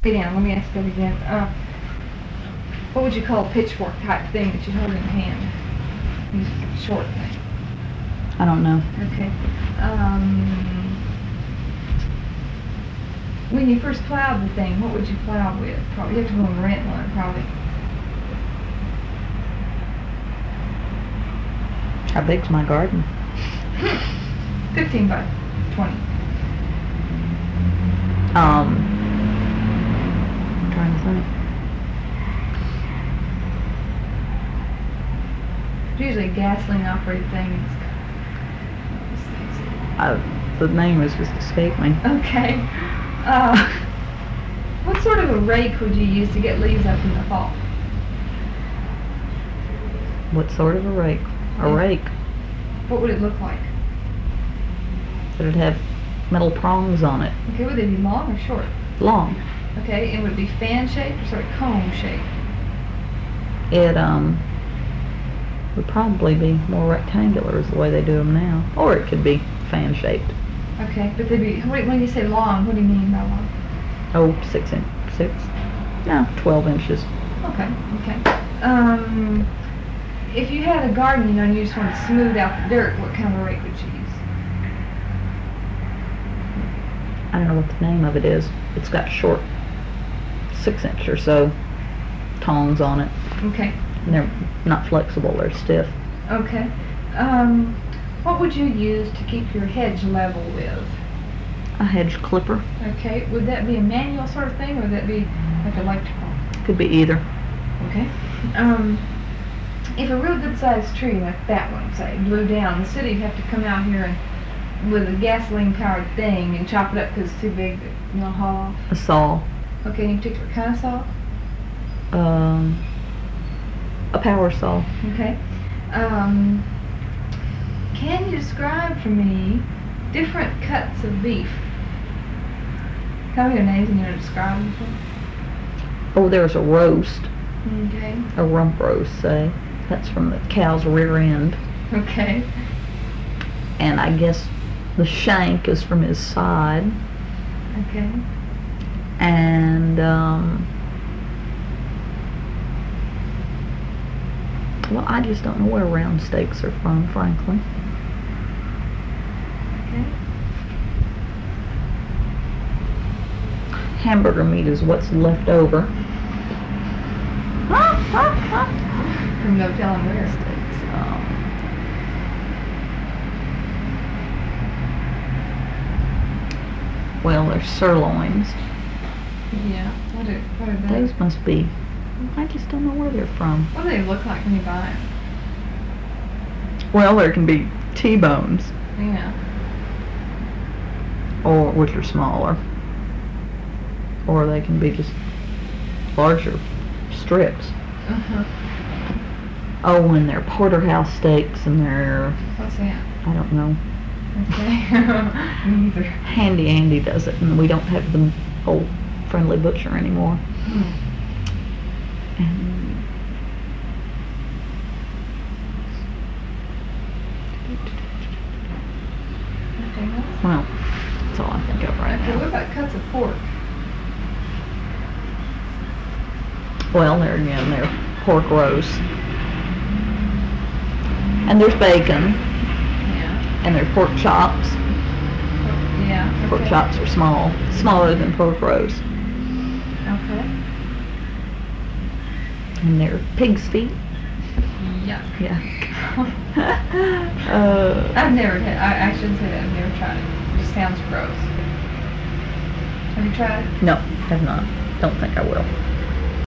Sit down. Let me ask that again. What would you call a pitchfork type thing that you hold in your hand? It's a short thing. I don't know. Okay. When you first plowed the thing, what would you plow with? Probably you have to go and rent one, probably. How big's my garden? 15 by 20. I'm trying to think. It's usually a gasoline operated thing. The name has just escaped me. Okay. What sort of a rake would you use to get leaves up in the fall? What sort of a rake? A rake. What would it look like? Would it have metal prongs on it? Okay, would they be long or short? Long. Okay, and would it be fan shaped or sort of cone shaped? It would probably be more rectangular is the way they do them now. Or it could be fan shaped. Okay, but they'd be, when you say long, what do you mean by long? Oh, 12 inches. Okay. If you had a garden, and you just want to smooth out the dirt, what kind of a rake would you use? I don't know what the name of it is. It's got short 6-inch or so tongs on it. Okay. And they're not flexible, they're stiff. Okay. What would you use to keep your hedge level with? A hedge clipper. Okay. Would that be a manual sort of thing, or would that be like electrical? Could be either. Okay. If a real good-sized tree like that one, say, blew down, the city'd have to come out here and with a gasoline-powered thing and chop it up because it's too big to haul off. A saw. Okay. Any particular kind of saw? A power saw. Okay. Can you describe for me different cuts of beef? Tell me their names and describe them for me. Oh, there's a roast. Okay. A rump roast, say. That's from the cow's rear end. Okay. And I guess the shank is from his side. Okay. And, well, I just don't know where round steaks are from, frankly. Okay. Hamburger meat is what's left over. From no telling where. Steaks. Well, there's sirloins. Yeah. What are those? Those must be. I just don't know where they're from. What do they look like when you buy them? Well, there can be T-bones, Yeah. or which are smaller, or they can be just larger strips. Uh-huh. Oh, and they're porterhouse steaks, and they're, What's that? I don't know. Okay. Me either. Handy Andy does it, and we don't have the old Friendly Butcher anymore. And Anything else? well, that's all I think of right Okay, what now. about cuts of pork? Well, there again, they're pork roast, and there's bacon, Yeah. and there's pork chops. Yeah. Pork Okay. chops are smaller than pork roast, Okay. and they're pig's feet. Yeah. Yeah. I've never had. I shouldn't say that. I've never tried it. It just sounds gross. Have you tried it? No, have not. Don't think I will.